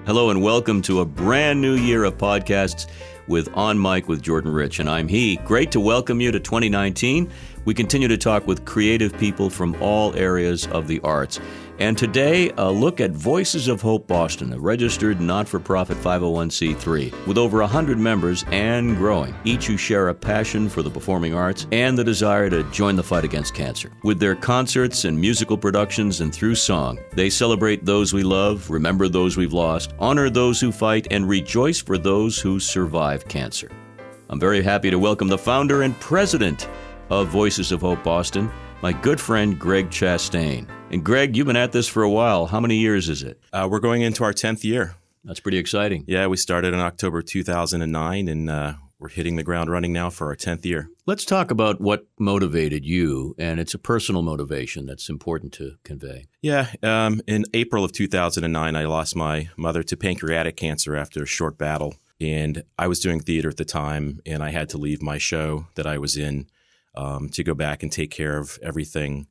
Hello and welcome to a brand new year of podcasts with On Mic with Jordan Rich, and I'm he. Great to welcome you to 2019. We continue to talk with creative people from all areas of the arts. And today, a look at Voices of Hope Boston, a registered not-for-profit 501c3 with over 100 members and growing, each who share a passion for the performing arts and the desire to join the fight against cancer. With their concerts and musical productions and through song, they celebrate those we love, remember those we've lost, honor those who fight, and rejoice for those who survive cancer. I'm very happy to welcome the founder and president of Voices of Hope Boston, my good friend Greg Chastain. And Greg, you've been at this for a while. How many years is it? We're going into our 10th year. That's pretty exciting. Yeah, we started in October 2009, and we're hitting the ground running now for our 10th year. Let's talk about what motivated you, and it's a personal motivation that's important to convey. Yeah, in April of 2009, I lost my mother to pancreatic cancer after a short battle, and I was doing theater at the time, and I had to leave my show that I was in to go back and take care of everything.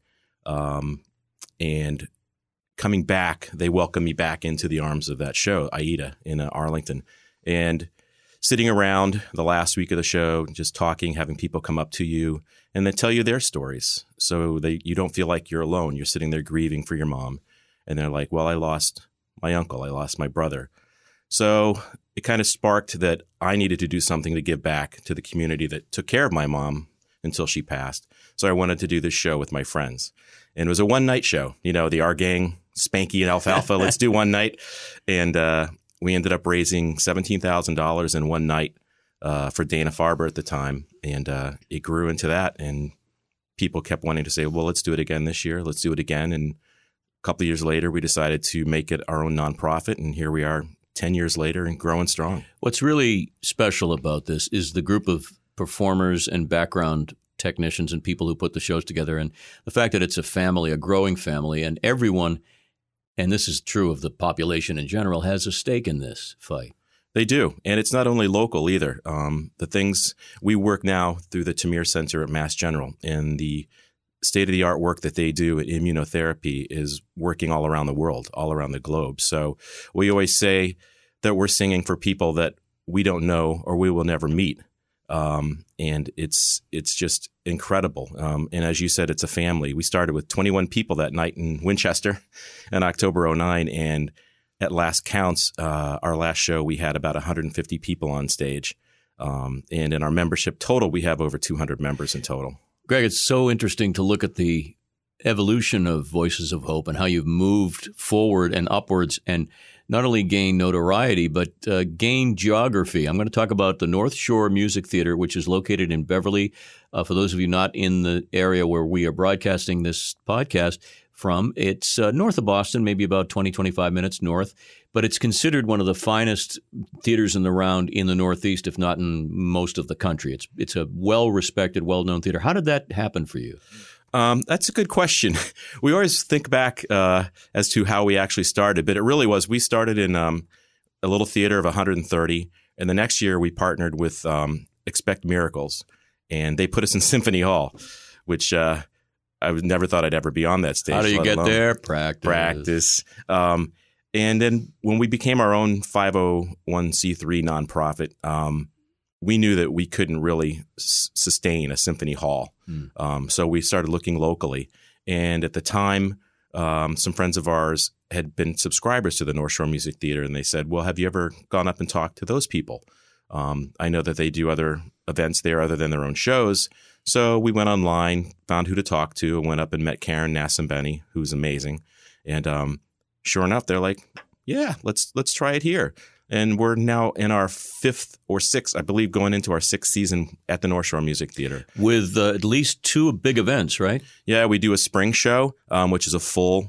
And coming back, they welcomed me back into the arms of that show, Aida, in Arlington. And sitting around the last week of the show, just talking, having people come up to you and they tell you their stories. So you don't feel like you're alone. You're sitting there grieving for your mom. And they're like, well, I lost my uncle. I lost my brother. So it kind of sparked that I needed to do something to give back to the community that took care of my mom until she passed. So I wanted to do this show with my friends. And it was a one-night show. You know, the Our Gang, Spanky and Alfalfa, let's do one night. And we ended up raising $17,000 in one night for Dana-Farber at the time. And it grew into that. And people kept wanting to say, well, let's do it again this year. Let's do it again. And a couple of years later, we decided to make it our own nonprofit. And here we are 10 years later and growing strong. What's really special about this is the group of performers and background technicians and people who put the shows together, and the fact that it's a family, a growing family, and everyone, and this is true of the population in general, has a stake in this fight. They do. And it's not only local either. The things we work now through the Tamir Center at Mass General, and the state-of-the-art work that they do at immunotherapy is working all around the world, all around the globe. So we always say that we're singing for people that we don't know or we will never meet. And it's just incredible. And as you said, it's a family. We started with 21 people that night in Winchester in October 2009. And at last counts, our last show, we had about 150 people on stage. And in our membership total, we have over 200 members in total. Greg, it's so interesting to look at the evolution of Voices of Hope and how you've moved forward and upwards and not only gain notoriety, but gain geography. I'm going to talk about the North Shore Music Theater, which is located in Beverly. For those of you not in the area where we are broadcasting this podcast from, it's north of Boston, maybe about 20, 25 minutes north. But it's considered one of the finest theaters in the round in the Northeast, if not in most of the country. It's a well-respected, well-known theater. How did that happen for you? That's a good question. We always think back as to how we actually started, but it really was, we started in a little theater of 130, and the next year we partnered with Expect Miracles, and they put us in Symphony Hall, which I never thought I'd ever be on that stage. How do you get there? Practice. And then when we became our own 501c3 nonprofit, we knew that we couldn't really sustain a symphony hall. So we started looking locally. And at the time, some friends of ours had been subscribers to the North Shore Music Theater. And they said, well, have you ever gone up and talked to those people? I know that they do other events there other than their own shows. So we went online, found who to talk to, and went up and met Karen Nassambeni, who's amazing. And sure enough, they're like, yeah, let's try it here. And we're now in our fifth or sixth, I believe, going into our sixth season at the North Shore Music Theater. With at least two big events, right? Yeah, we do a spring show, which is a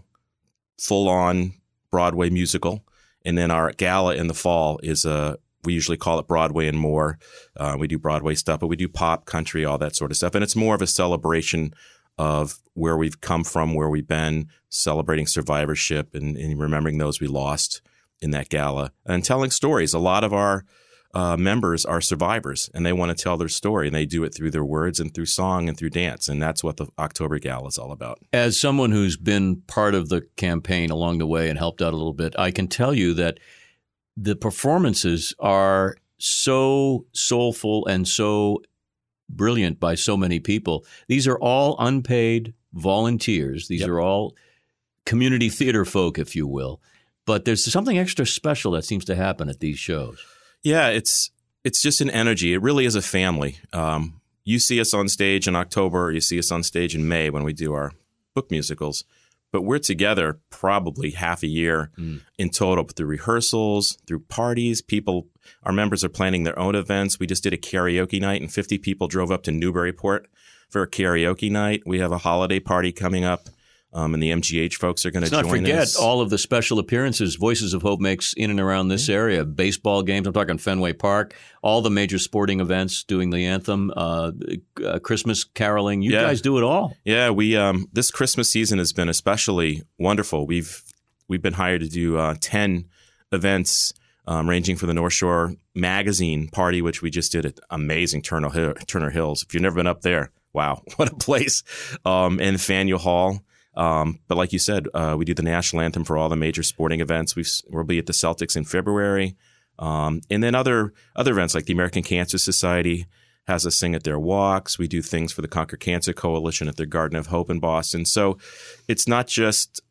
full-on Broadway musical. And then our gala in the fall is we usually call it Broadway and More. We do Broadway stuff, but we do pop, country, all that sort of stuff. And it's more of a celebration of where we've come from, where we've been, celebrating survivorship and remembering those we lost in that gala, and telling stories. A lot of our members are survivors, and they want to tell their story, and they do it through their words and through song and through dance, and that's what the October Gala is all about. As someone who's been part of the campaign along the way and helped out a little bit, I can tell you that the performances are so soulful and so brilliant by so many people. These are all unpaid volunteers. These are all community theater folk, if you will. But there's something extra special that seems to happen at these shows. Yeah, it's just an energy. It really is a family. You see us on stage in October, or you see us on stage in May when we do our book musicals. But we're together probably half a year in total through rehearsals, through parties. Our members are planning their own events. We just did a karaoke night, and 50 people drove up to Newburyport for a karaoke night. We have a holiday party coming up, and the MGH folks are going to join us. Let's not forget all of the special appearances Voices of Hope makes in and around this area. Baseball games, I'm talking Fenway Park, all the major sporting events doing the anthem, Christmas caroling. You guys do it all. Yeah, we this Christmas season has been especially wonderful. We've been hired to do 10 events ranging from the North Shore Magazine party, which we just did at amazing Turner Hills. If you've never been up there, wow, what a place. And Faneuil Hall. But like you said, we do the national anthem for all the major sporting events. We'll be at the Celtics in February. And then other events like the American Cancer Society has us sing at their walks. We do things for the Conquer Cancer Coalition at their Garden of Hope in Boston. So it's not just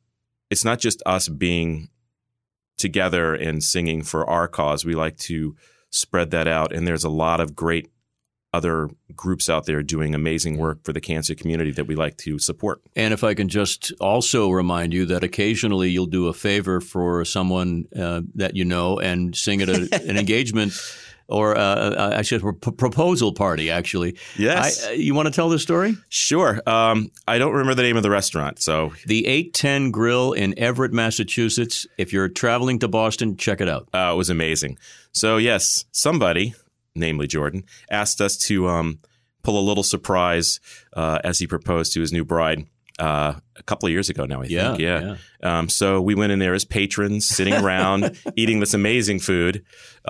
us being together and singing for our cause. We like to spread that out. And there's a lot of great other groups out there doing amazing work for the cancer community that we like to support. And if I can just also remind you that occasionally you'll do a favor for someone that you know and sing at an engagement or I should proposal party, actually. Yes. You want to tell the story? Sure. I don't remember the name of the restaurant. So the 810 Grill in Everett, Massachusetts. If you're traveling to Boston, check it out. It was amazing. So yes, somebody, namely Jordan, asked us to pull a little surprise as he proposed to his new bride a couple of years ago now, I think. Yeah. So we went in there as patrons, sitting around, eating this amazing food.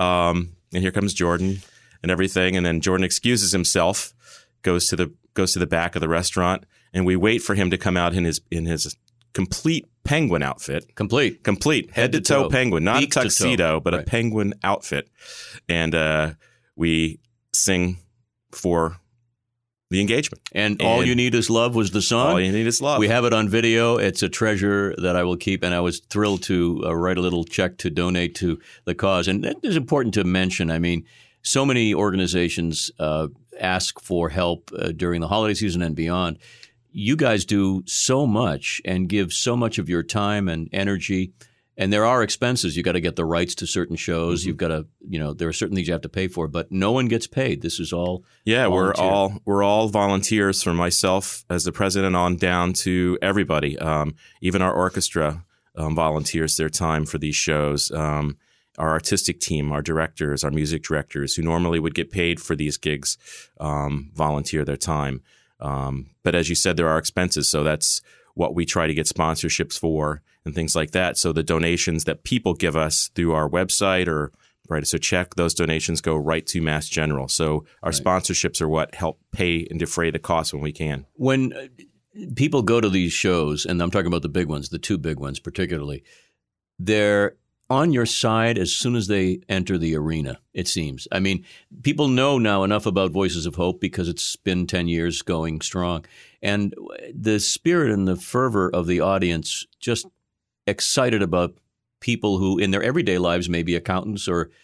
And here comes Jordan and everything. And then Jordan excuses himself, goes to the back of the restaurant, and we wait for him to come out in his complete penguin outfit. Complete. Head to toe penguin. Not Beak a tuxedo, but right. A penguin outfit. And we sing for the engagement. And All You Need Is Love was the song? All You Need Is Love. We have it on video. It's a treasure that I will keep, and I was thrilled to write a little check to donate to the cause. And it is important to mention, I mean, so many organizations ask for help during the holiday season and beyond. You guys do so much and give so much of your time and energy. And there are expenses. You got to get the rights to certain shows. You've got to, there are certain things you have to pay for, but no one gets paid. This is all volunteer. We're all volunteers, from myself as the president on down to everybody. Even our orchestra volunteers their time for these shows. Our artistic team, our directors, our music directors, who normally would get paid for these gigs, volunteer their time. But as you said, there are expenses, so that's what we try to get sponsorships for and things like that. So the donations that people give us through our website or write us a check, those donations go right to Mass General. So our sponsorships are what help pay and defray the costs when we can. When people go to these shows, and I'm talking about the big ones, the two big ones particularly, they're on your side as soon as they enter the arena, it seems. I mean, people know now enough about Voices of Hope because it's been 10 years going strong. And the spirit and the fervor of the audience, just excited about people who in their everyday lives may be accountants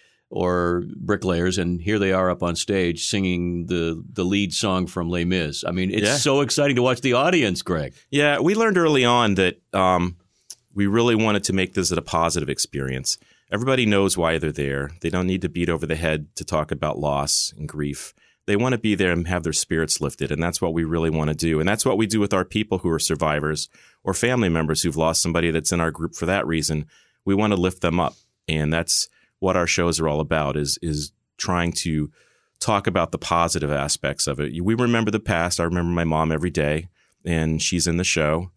or bricklayers, and here they are up on stage singing the lead song from Les Mis. I mean, it's so exciting to watch the audience, Greg. Yeah, we learned early on that we really wanted to make this a positive experience. Everybody knows why they're there. They don't need to beat over the head to talk about loss and grief. They want to be there and have their spirits lifted, and that's what we really want to do. And that's what we do with our people who are survivors or family members who've lost somebody that's in our group for that reason. We want to lift them up, and that's what our shows are all about, is trying to talk about the positive aspects of it. We remember the past. I remember my mom every day, and she's in the show.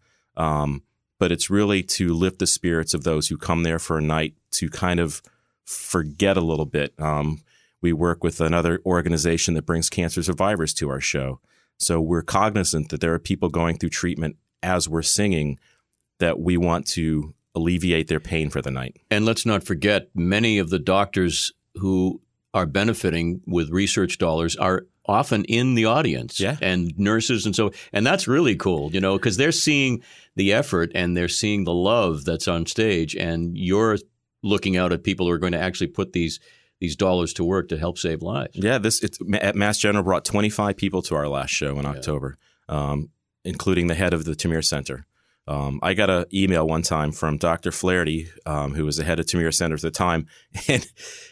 But it's really to lift the spirits of those who come there for a night to kind of forget a little bit. We work with another organization that brings cancer survivors to our show. So we're cognizant that there are people going through treatment as we're singing, that we want to alleviate their pain for the night. And let's not forget, many of the doctors who are benefiting with research dollars are often in the audience, and nurses and that's really cool, because they're seeing the effort and they're seeing the love that's on stage, and you're looking out at people who are going to actually put these dollars to work to help save lives. Yeah, at Mass General brought 25 people to our last show in October, including the head of the Tamir Center. I got an email one time from Dr. Flaherty, who was the head of Tamir Center at the time, and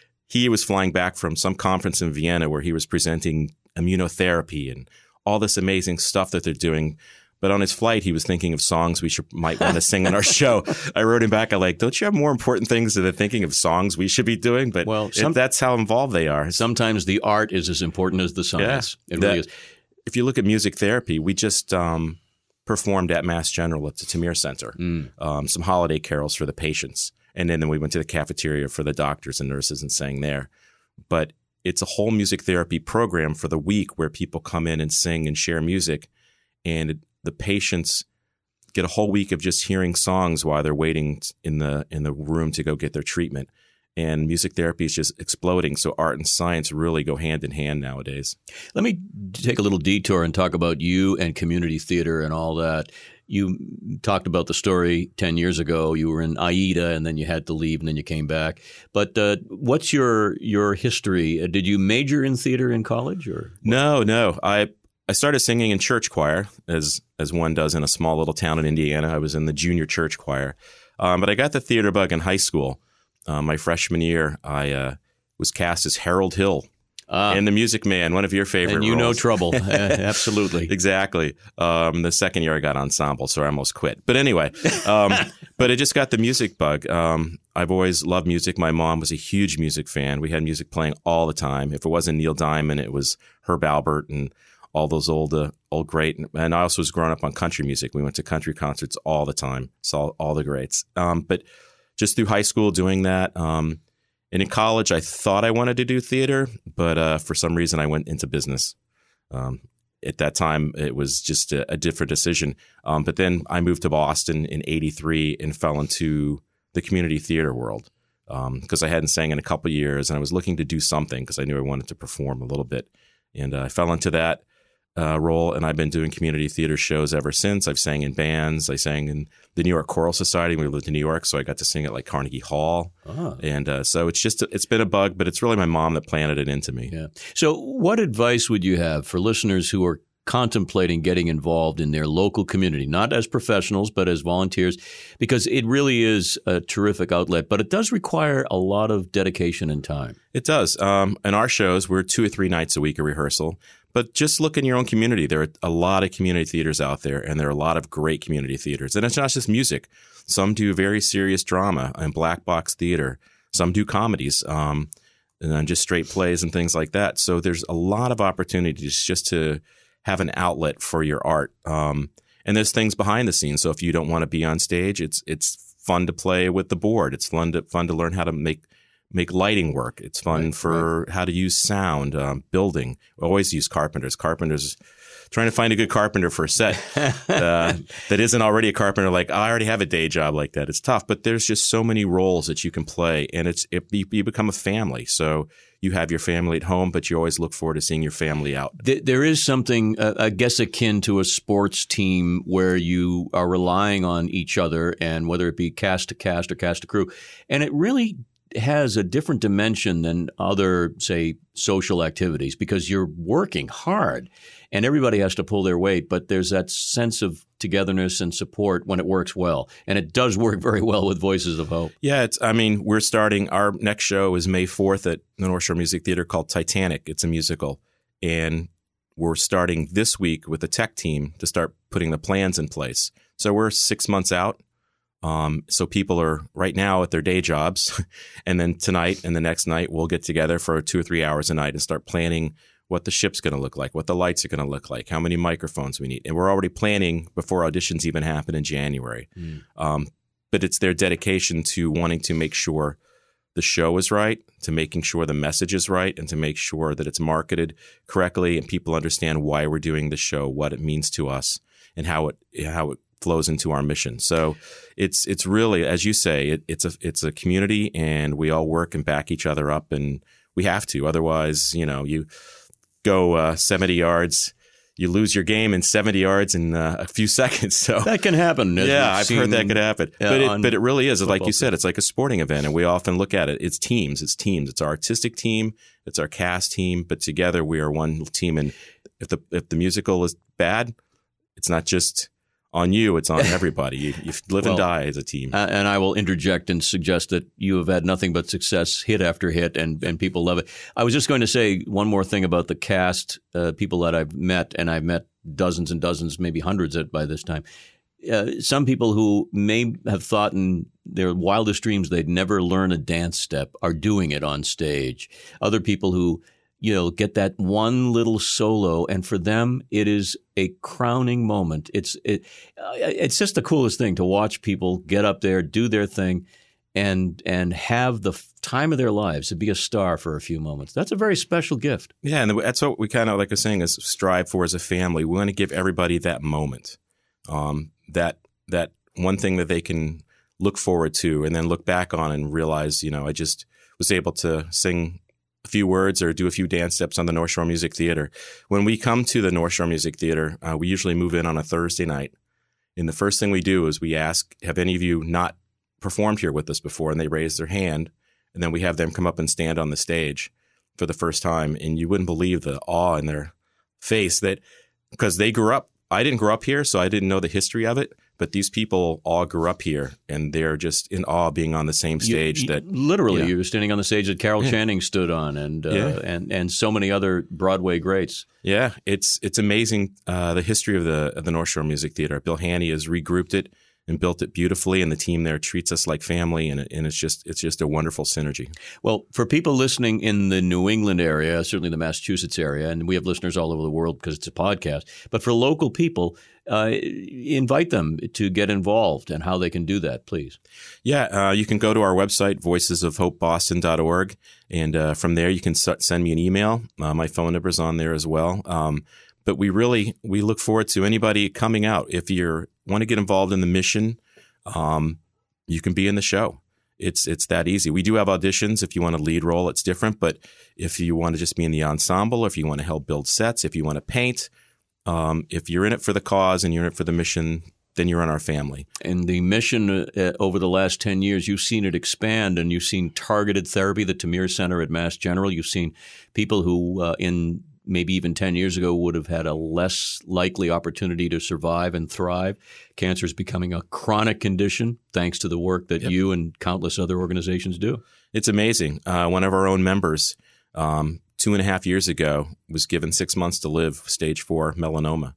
he was flying back from some conference in Vienna where he was presenting immunotherapy and all this amazing stuff that they're doing. But on his flight, he was thinking of songs we might want to sing on our show. I wrote him back. I'm like, don't you have more important things than thinking of songs we should be doing? But that's how involved they are. Sometimes the art is as important as the science. Yeah, it really is. If you look at music therapy, we just performed at Mass General at the Tamir Center, some holiday carols for the patients. And then we went to the cafeteria for the doctors and nurses and sang there. But it's a whole music therapy program for the week where people come in and sing and share music. And the patients get a whole week of just hearing songs while they're waiting in the room to go get their treatment. And music therapy is just exploding. So art and science really go hand in hand nowadays. Let me take a little detour and talk about you and community theater and all that. You talked about the story 10 years ago. You were in Aida and then you had to leave and then you came back. But what's your history? Did you major in theater in college? Or No. I started singing in church choir, as one does in a small little town in Indiana. I was in the junior church choir. But I got the theater bug in high school. My freshman year, I was cast as Harold Hill in The Music Man, one of your favorite roles. And know trouble. Absolutely. Exactly. The second year I got ensemble, so I almost quit. But anyway, but I just got the music bug. I've always loved music. My mom was a huge music fan. We had music playing all the time. If it wasn't Neil Diamond, it was Herb Alpert and all those old great. And I also was growing up on country music. We went to country concerts all the time, saw all the greats. But just through high school doing that. And in college, I thought I wanted to do theater, but for some reason I went into business. At that time, it was just a different decision. But then I moved to Boston in '83 and fell into the community theater world because I hadn't sang in a couple of years, and I was looking to do something because I knew I wanted to perform a little bit. And I fell into that role, and I've been doing community theater shows ever since. I've sang in bands. I sang in the New York Choral Society. We lived in New York, so I got to sing at like Carnegie Hall. And so it's been a bug, but it's really my mom that planted it into me. Yeah. So what advice would you have for listeners who are contemplating getting involved in their local community, not as professionals, but as volunteers, because it really is a terrific outlet, but it does require a lot of dedication and time. It does. In our shows, we're 2 or 3 nights a week of rehearsal, but just look in your own community. There are a lot of community theaters out there, and there are a lot of great community theaters. And it's not just music. Some do very serious drama and black box theater. Some do comedies, and then just straight plays and things like that. So there's a lot of opportunities just to have an outlet for your art. And there's things behind the scenes. So if you don't want to be on stage, it's fun to play with the board. It's fun to learn how to make lighting work. It's fun how to use sound, building. We always use carpenters. Carpenters, trying to find a good carpenter for a set that isn't already a carpenter. Like, I already have a day job like that. It's tough, but there's just so many roles that you can play, and you become a family. So you have your family at home, but you always look forward to seeing your family out. There is something, I guess, akin to a sports team where you are relying on each other, and whether it be cast to cast or cast to crew, and it really has a different dimension than other, say, social activities, because you're working hard and everybody has to pull their weight, but there's that sense of togetherness and support when it works well. And it does work very well with Voices of Hope. Yeah, we're starting, our next show is May 4th at the North Shore Music Theater called Titanic. It's a musical. And we're starting this week with the tech team to start putting the plans in place. So we're 6 months out. So people are right now at their day jobs, and then tonight and the next night we'll get together for 2 or 3 hours a night and start planning what the ship's going to look like, what the lights are going to look like, how many microphones we need. And we're already planning before auditions even happen in January. But it's their dedication to wanting to make sure the show is right, to making sure the message is right, and to make sure that it's marketed correctly and people understand why we're doing the show, what it means to us, and how it flows into our mission. So it's really, as you say, it's a community, and we all work and back each other up, and we have to. Otherwise, you go 70 yards, you lose your game in 70 yards in a few seconds. So that can happen. Yeah, I've heard that could happen. But it really is. Like you said, it's like a sporting event, and we often look at it. It's teams. It's our artistic team. It's our cast team. But together we are one team. And if the musical is bad, it's not just on you, it's on everybody. You live and die as a team. And I will interject and suggest that you have had nothing but success, hit after hit, and people love it. I was just going to say one more thing about the cast, people that I've met, and I've met dozens and dozens, maybe hundreds by this time. Some people who may have thought in their wildest dreams they'd never learn a dance step are doing it on stage. Other people who get that one little solo, and for them, it is a crowning moment. It's just the coolest thing to watch people get up there, do their thing, and have the time of their lives to be a star for a few moments. That's a very special gift. Yeah, and that's what we kind of, like I was saying, is strive for as a family. We want to give everybody that moment, that one thing that they can look forward to, and then look back on and realize, I just was able to sing a few words or do a few dance steps on the North Shore Music Theater. When we come to the North Shore Music Theater, we usually move in on a Thursday night. And the first thing we do is we ask, have any of you not performed here with us before? And they raise their hand. And then we have them come up and stand on the stage for the first time. And you wouldn't believe the awe in their face, that because they grew up. I didn't grow up here, so I didn't know the history of it. But these people all grew up here, and they're just in awe being on the same stage. You were standing on the stage that Carol Channing stood on, and so many other Broadway greats. Yeah, it's amazing the history of the North Shore Music Theater. Bill Haney has regrouped it and built it beautifully, and the team there treats us like family, and it's just a wonderful synergy. Well, for people listening in the New England area, certainly the Massachusetts area, and we have listeners all over the world because it's a podcast, but for local people, invite them to get involved, and how they can do that, please. Yeah, you can go to our website, voicesofhopeboston.org, and from there you can send me an email. My phone number is on there as well. But we look forward to anybody coming out. If you want to get involved in the mission, you can be in the show. It's that easy. We do have auditions. If you want a lead role, it's different. But if you want to just be in the ensemble, if you want to help build sets, if you want to paint, if you're in it for the cause and you're in it for the mission, then you're in our family. And the mission over the last 10 years, you've seen it expand, and you've seen targeted therapy, the Tamir Center at Mass General. You've seen people who in maybe even 10 years ago would have had a less likely opportunity to survive and thrive. Cancer is becoming a chronic condition thanks to the work that you and countless other organizations do. It's amazing. One of our own members 2.5 years ago was given 6 months to live, stage 4 melanoma.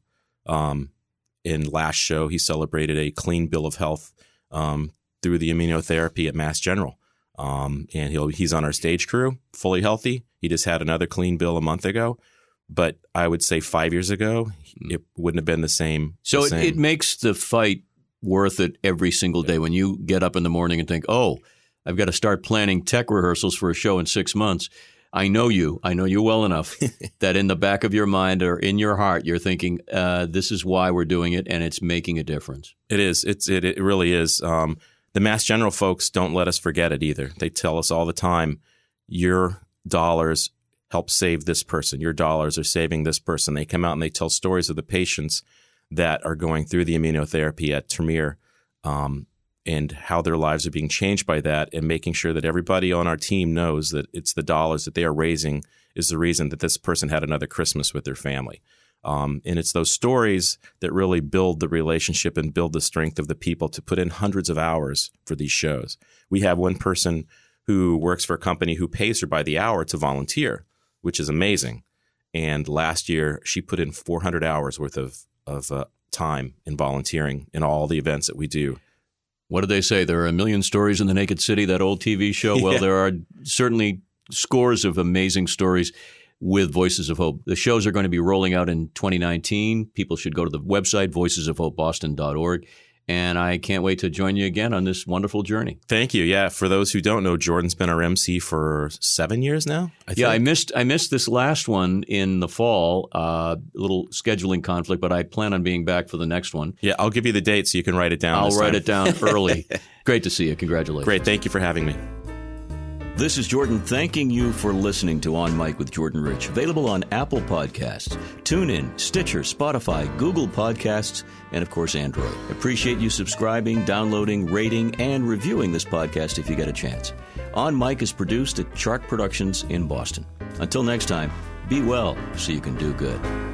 In last show, he celebrated a clean bill of health through the immunotherapy at Mass General. And he's on our stage crew, fully healthy. He just had another clean bill a month ago. But I would say 5 years ago, it wouldn't have been the same. So it makes the fight worth it every single day when you get up in the morning and think, oh, I've got to start planning tech rehearsals for a show in 6 months. I know you well enough that in the back of your mind or in your heart, you're thinking, this is why we're doing it, and it's making a difference. It is. It really is. The Mass General folks don't let us forget it either. They tell us all the time, your dollars help save this person. Your dollars are saving this person. They come out and they tell stories of the patients that are going through the immunotherapy at Tamir, and how their lives are being changed by that, and making sure that everybody on our team knows that it's the dollars that they are raising is the reason that this person had another Christmas with their family. And it's those stories that really build the relationship and build the strength of the people to put in hundreds of hours for these shows. We have one person who works for a company who pays her by the hour to volunteer, which is amazing. And last year, she put in 400 hours worth of time in volunteering in all the events that we do. What do they say? There are a million stories in the Naked City, that old TV show. Well, there are certainly scores of amazing stories with Voices of Hope. The shows are going to be rolling out in 2019. People should go to the website, voicesofhopeboston.org, And I can't wait to join you again on this wonderful journey. Thank you. Yeah, for those who don't know, Jordan's been our MC for 7 years now. I missed this last one in the fall. A little scheduling conflict, but I plan on being back for the next one. Yeah, I'll give you the date so you can write it down. I'll write it down early. Great to see you. Congratulations. Great. Thank you for having me. This is Jordan thanking you for listening to On Mic with Jordan Rich. Available on Apple Podcasts, TuneIn, Stitcher, Spotify, Google Podcasts, and of course Android. Appreciate you subscribing, downloading, rating, and reviewing this podcast if you get a chance. On Mic is produced at Chart Productions in Boston. Until next time, be well so you can do good.